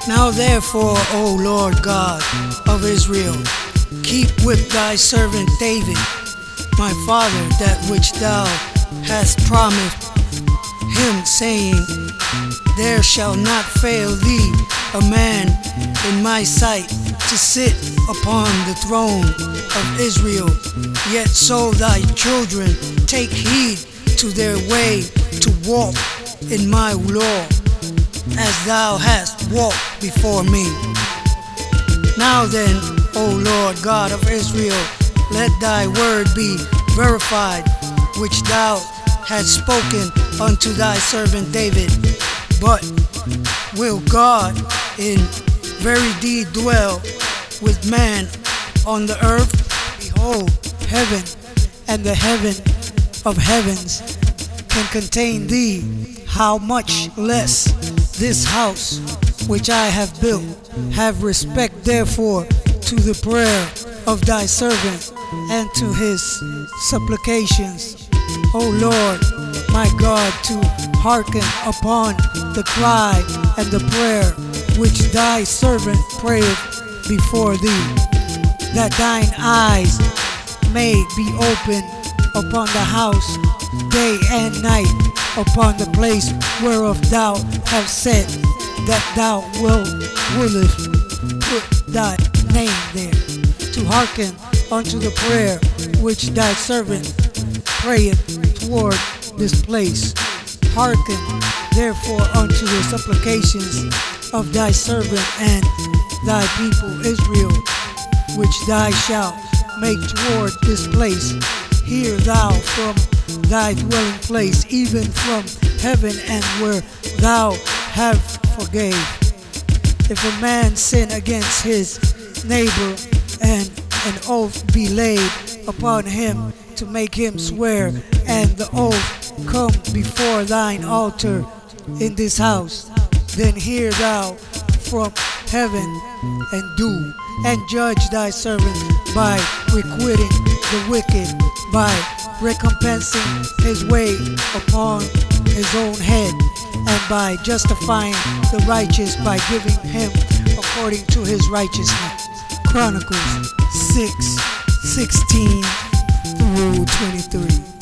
Now therefore, O Lord God of Israel, keep with thy servant David, my father, that which thou hast promised him, saying, There shall not fail thee a man in my sight to sit upon the throne of Israel. Yet so thy children take heed to their way to walk in my law, as thou hast walked before me. Now then, O Lord God of Israel, let thy word be verified, which thou hast spoken unto thy servant David. But will God in very deed dwell with man on the earth? Behold, heaven and the heaven of heavens can contain thee, how much less this house which I have built. Have respect therefore to the prayer of thy servant and to his supplications, O Lord my God, to hearken upon the cry and the prayer which thy servant prayeth before thee, that thine eyes may be open upon the house day and night, upon the place whereof thou hast said that thou wouldest put thy name there, to hearken unto the prayer which thy servant prayeth toward this place. Hearken therefore unto the supplications of thy servant and thy people Israel, which thou shalt make toward this place. Hear thou from thy dwelling place, even from heaven, and where thou have forgave. If a man sin against his neighbor, and an oath be laid upon him to make him swear, and the oath come before thine altar in this house, then hear thou from heaven, and do, and judge thy servant by requiting the wicked, by recompensing his way upon his own head, and by justifying the righteous by giving him according to his righteousness. Chronicles 6:16 through 23.